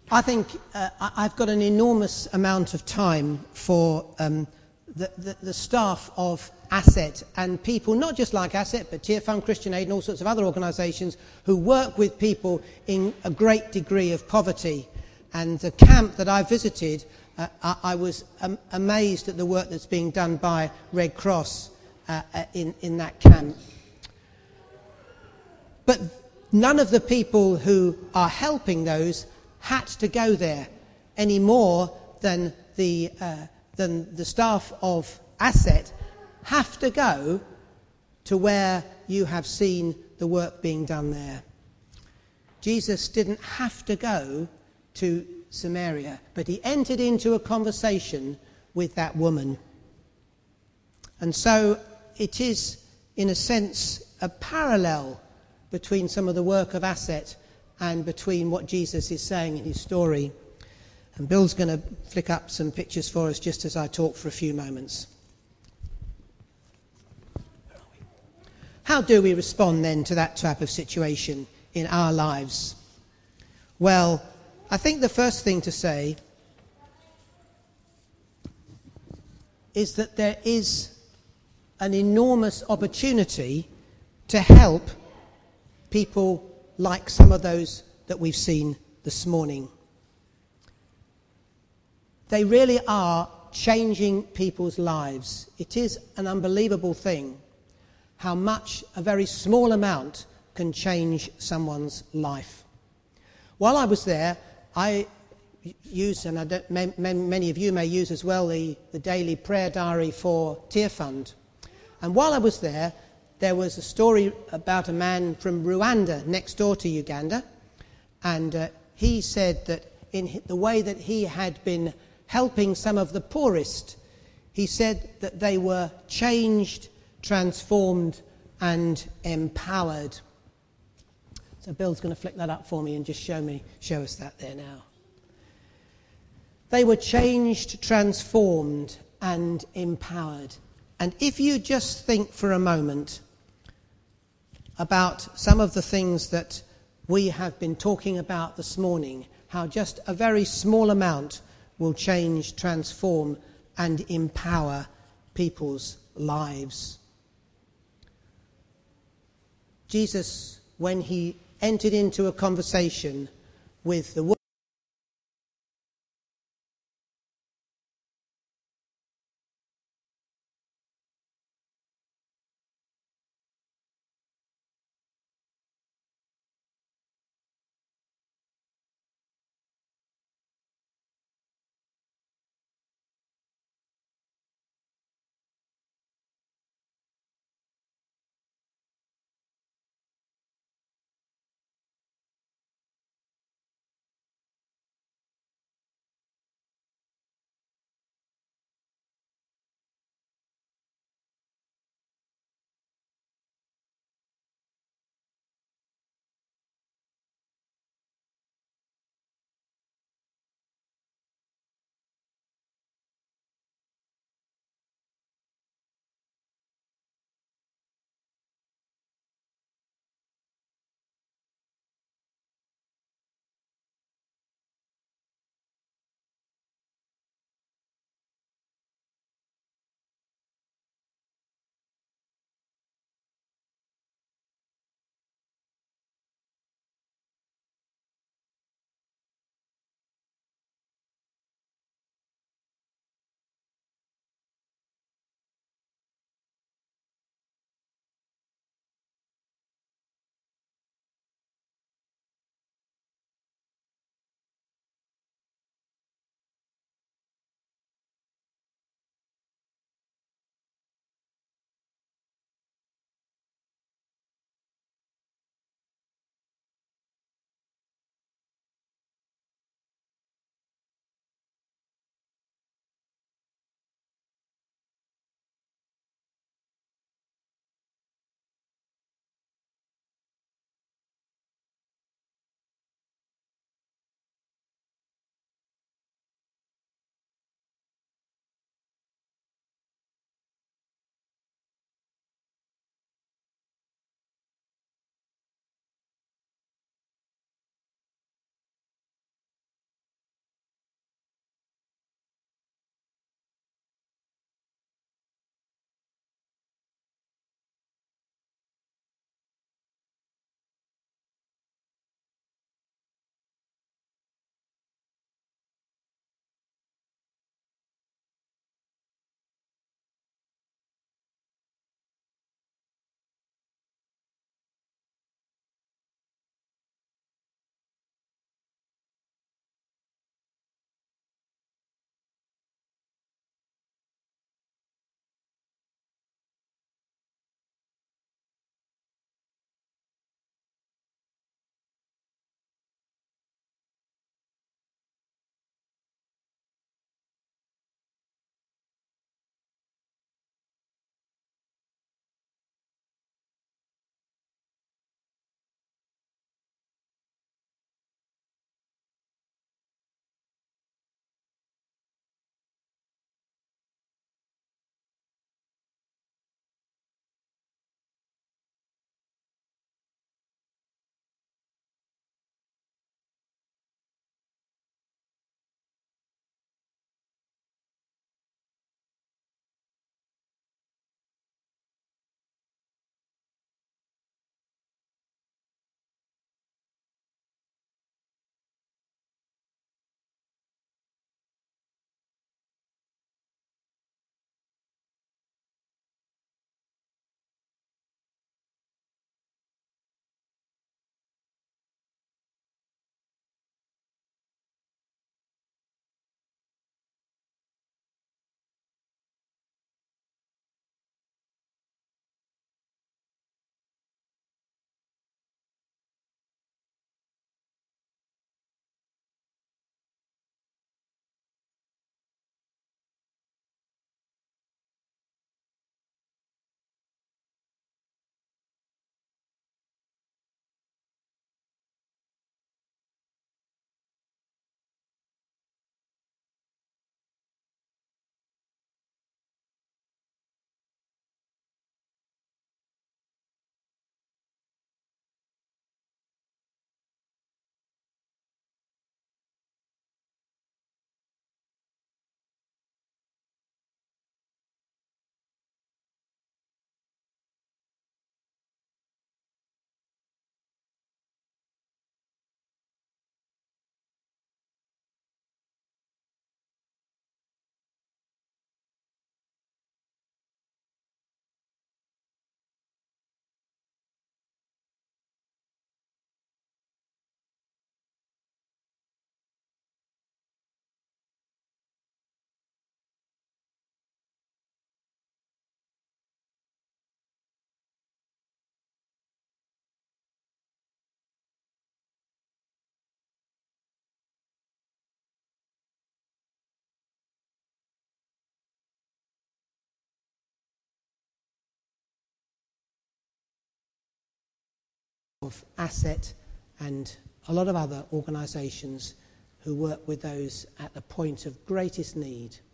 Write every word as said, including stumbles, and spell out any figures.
I think uh, I- I've got an enormous amount of time for um, the, the, the staff of Asset and people, not just like Asset, but Tearfund, Christian Aid and all sorts of other organisations who work with people in a great degree of poverty. And the camp that I visited, uh, I, I was um, amazed at the work that's being done by Red Cross uh, uh, in, in that camp. But none of the people who are helping those had to go there any more than the, uh, than the staff of Asset have to go to where you have seen the work being done there. Jesus didn't have to go to Samaria, but he entered into a conversation with that woman. And so it is, in a sense, a parallel between some of the work of Asset and between what Jesus is saying in his story. And Bill's going to flick up some pictures for us just as I talk for a few moments. How do we respond then to that type of situation in our lives? Well, I think the first thing to say is that there is an enormous opportunity to help people like some of those that we've seen this morning. They really are changing people's lives. It is an unbelievable thing how much a very small amount can change someone's life. While I was there, I used, and I don't, many of you may use as well, the, the daily prayer diary for Tearfund. And while I was there, there was a story about a man from Rwanda, next door to Uganda, and uh, he said that in the way that he had been helping some of the poorest, he said that they were changed, transformed and empowered. So Bill's going to flick that up for me and just show me, show us that there now. They were changed, transformed and empowered. And if you just think for a moment about some of the things that we have been talking about this morning, how just a very small amount will change, transform and empower people's lives. Jesus, when he entered into a conversation with the of Asset and a lot of other organisations who work with those at the point of greatest need.